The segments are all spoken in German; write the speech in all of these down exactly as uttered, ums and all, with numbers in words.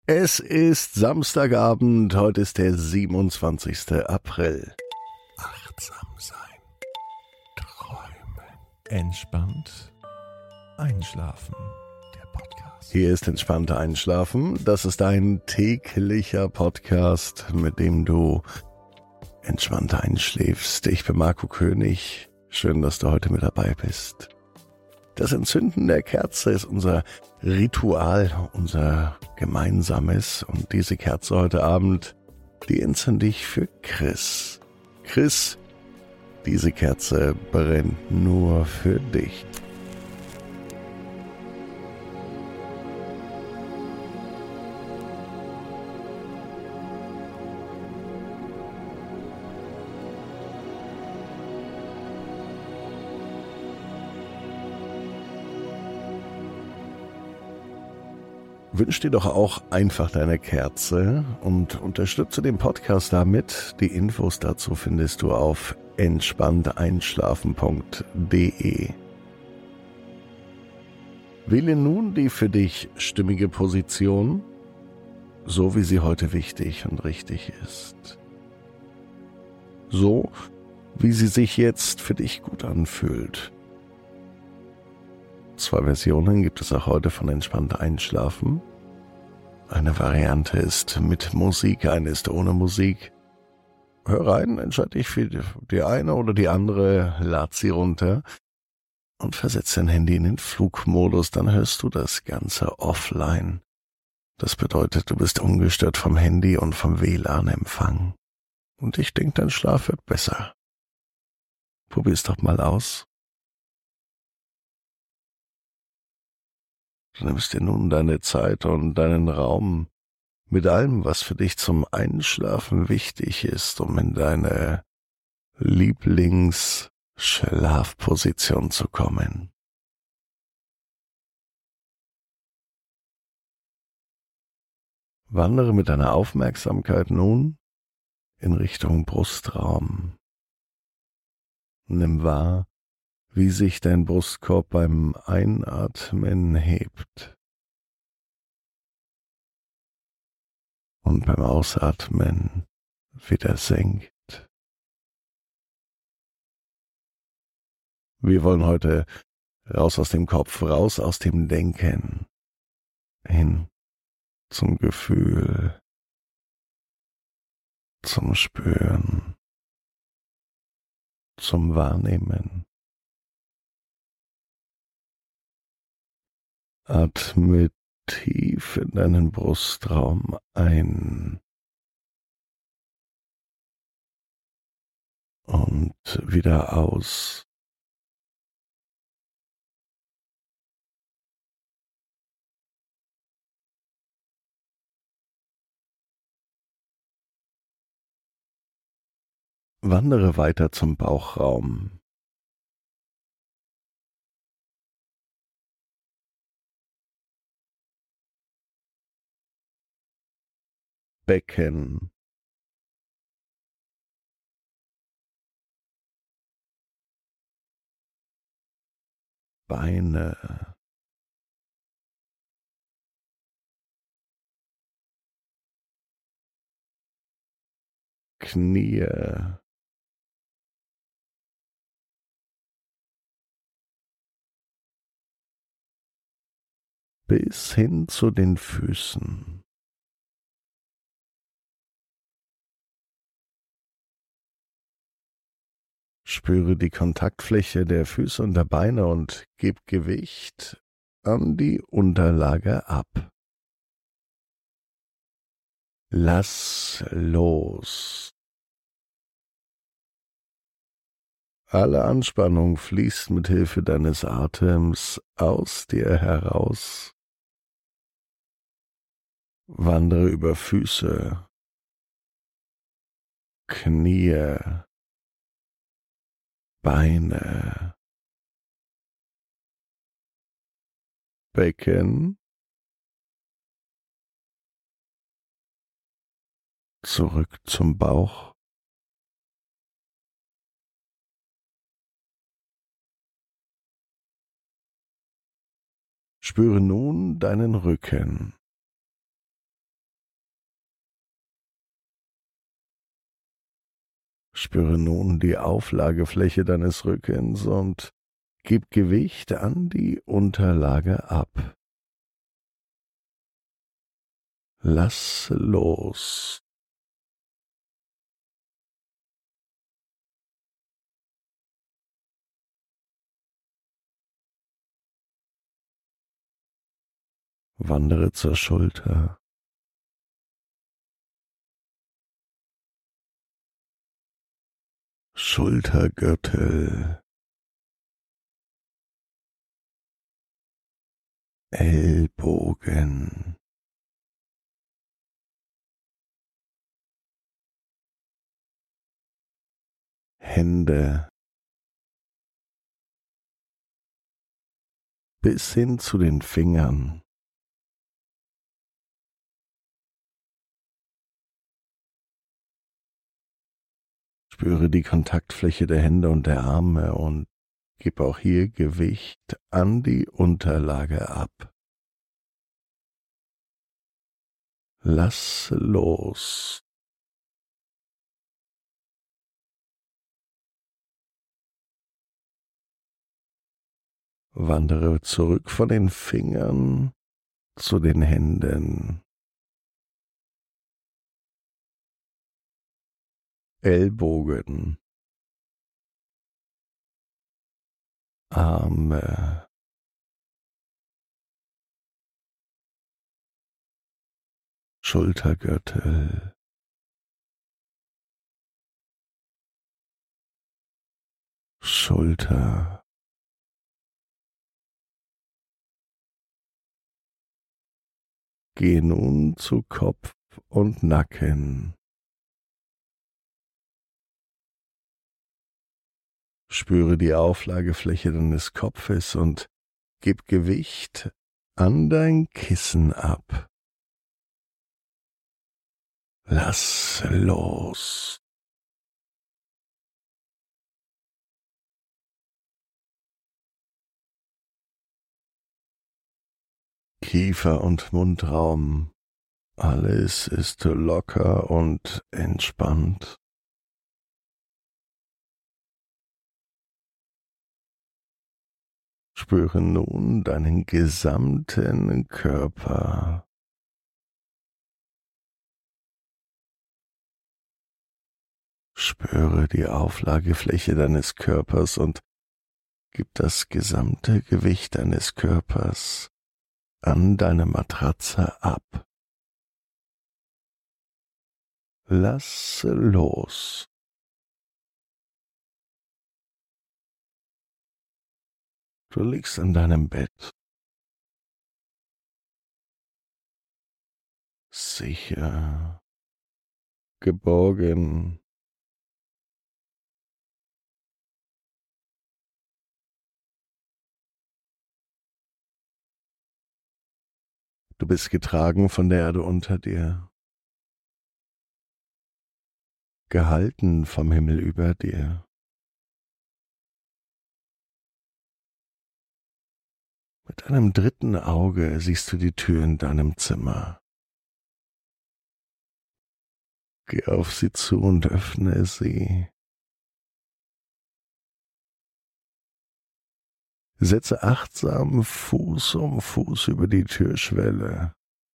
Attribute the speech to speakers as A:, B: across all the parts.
A: Es ist Samstagabend, heute ist der siebenundzwanzigster April.
B: Achtsam sein, träumen, entspannt einschlafen. Der Podcast.
A: Hier ist Entspannt Einschlafen. Das ist ein täglicher Podcast, mit dem du entspannt einschläfst. Ich bin Marco König. Schön, dass du heute mit dabei bist. Das Entzünden der Kerze ist unser Ritual, unser gemeinsames. Und diese Kerze heute Abend, die entzünde ich für Chris. Chris, diese Kerze brennt nur für dich. Wünsch dir doch auch einfach deine Kerze und unterstütze den Podcast damit. Die Infos dazu findest du auf entspannteinschlafen punkt de. Wähle nun die für dich stimmige Position, so wie sie heute wichtig und richtig ist. So, wie sie sich jetzt für dich gut anfühlt. Zwei Versionen gibt es auch heute von Entspannt Einschlafen. Eine Variante ist mit Musik, eine ist ohne Musik. Hör rein, entscheide dich für die eine oder die andere, lad sie runter und versetz dein Handy in den Flugmodus, dann hörst du das Ganze offline. Das bedeutet, du bist ungestört vom Handy und vom W L A N-Empfang. Und ich denke, dein Schlaf wird besser. Probier's doch mal aus. Du nimmst dir nun deine Zeit und deinen Raum mit allem, was für dich zum Einschlafen wichtig ist, um in deine Lieblingsschlafposition zu kommen. Wandere mit deiner Aufmerksamkeit nun in Richtung Brustraum. Nimm wahr, wie sich dein Brustkorb beim Einatmen hebt und beim Ausatmen wieder senkt. Wir wollen heute raus aus dem Kopf, raus aus dem Denken, hin zum Gefühl, zum Spüren, zum Wahrnehmen. Atme tief in deinen Brustraum ein und wieder aus. Wandere weiter zum Bauchraum. Becken. Beine. Knie. Bis hin zu den Füßen. Spüre die Kontaktfläche der Füße und der Beine und gib Gewicht an die Unterlage ab. Lass los. Alle Anspannung fließt mit Hilfe deines Atems aus dir heraus. Wandere über Füße, Knie, Beine, Becken, zurück zum Bauch, spüre nun deinen Rücken, Spüre nun die Auflagefläche deines Rückens und gib Gewicht an die Unterlage ab. Lass los. Wandere zur Schulter. Schultergürtel. Ellbogen. Hände. Bis hin zu den Fingern. Spüre die Kontaktfläche der Hände und der Arme und gib auch hier Gewicht an die Unterlage ab. Lass los. Wandere zurück von den Fingern zu den Händen. Ellbogen. Arme. Schultergürtel. Schulter. Geh nun zu Kopf und Nacken. Spüre die Auflagefläche deines Kopfes und gib Gewicht an dein Kissen ab. Lass los. Kiefer und Mundraum, alles ist locker und entspannt. Spüre nun deinen gesamten Körper. Spüre die Auflagefläche deines Körpers und gib das gesamte Gewicht deines Körpers an deine Matratze ab. Lass los. Du liegst in deinem Bett. Sicher. Geborgen. Du bist getragen von der Erde unter dir, gehalten vom Himmel über dir. Mit einem dritten Auge siehst du die Tür in deinem Zimmer. Geh auf sie zu und öffne sie. Setze achtsam Fuß um Fuß über die Türschwelle.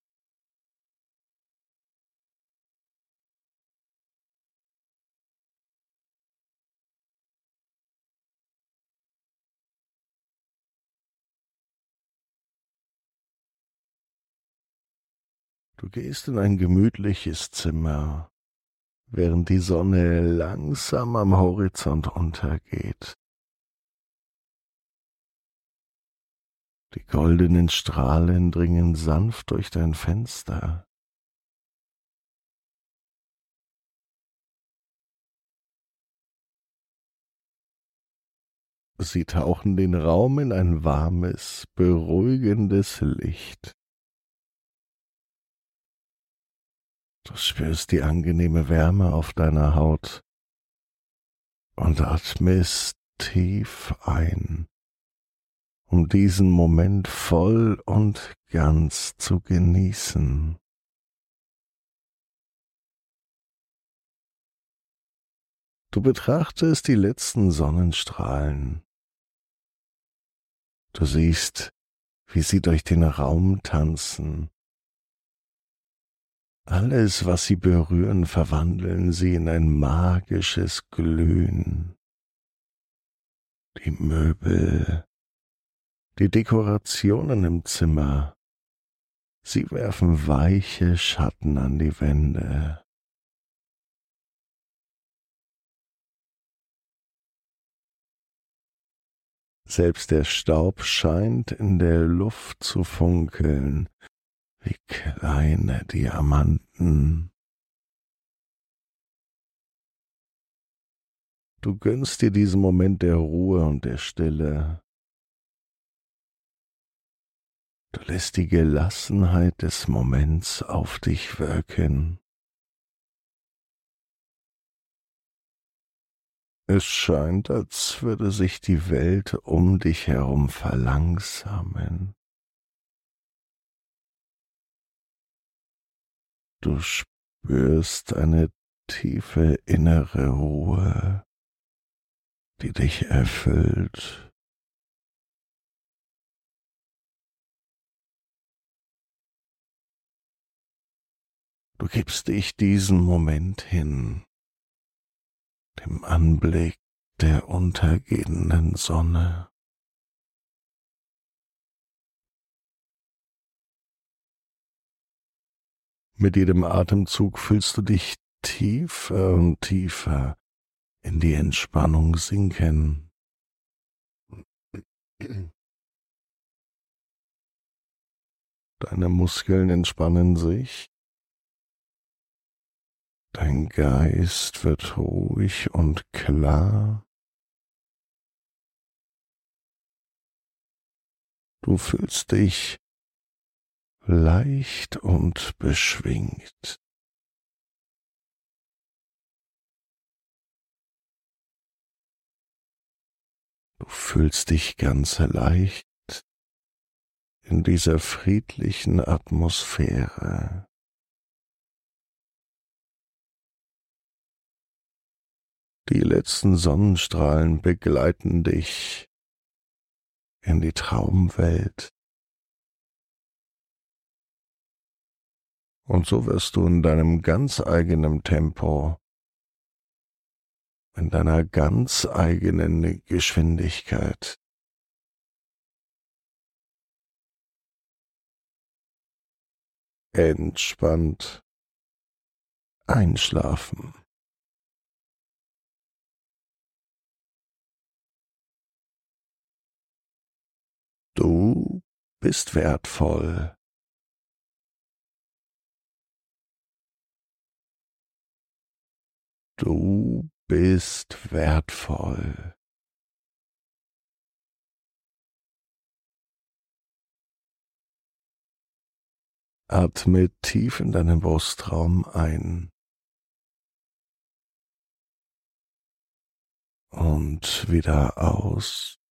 A: Du gehst in ein gemütliches Zimmer, während die Sonne langsam am Horizont untergeht. Die goldenen Strahlen dringen sanft durch dein Fenster. Sie tauchen den Raum in ein warmes, beruhigendes Licht. Du spürst die angenehme Wärme auf deiner Haut und atmest tief ein, um diesen Moment voll und ganz zu genießen. Du betrachtest die letzten Sonnenstrahlen. Du siehst, wie sie durch den Raum tanzen. Alles, was sie berühren, verwandeln sie in ein magisches Glühen. Die Möbel, die Dekorationen im Zimmer, sie werfen weiche Schatten an die Wände. Selbst der Staub scheint in der Luft zu funkeln, wie kleine Diamanten. Du gönnst dir diesen Moment der Ruhe und der Stille. Du lässt die Gelassenheit des Moments auf dich wirken. Es scheint, als würde sich die Welt um dich herum verlangsamen. Du spürst eine tiefe innere Ruhe, die dich erfüllt. Du gibst dich diesem Moment hin, dem Anblick der untergehenden Sonne. Mit jedem Atemzug fühlst du dich tiefer und tiefer in die Entspannung sinken. Deine Muskeln entspannen sich. Dein Geist wird ruhig und klar. Du fühlst dich leicht und beschwingt. Du fühlst dich ganz leicht in dieser friedlichen Atmosphäre. Die letzten Sonnenstrahlen begleiten dich in die Traumwelt. Und so wirst du in deinem ganz eigenen Tempo, in deiner ganz eigenen Geschwindigkeit entspannt einschlafen. Du bist wertvoll. Du bist wertvoll. Atme tief in deinen Brustraum ein und wieder aus.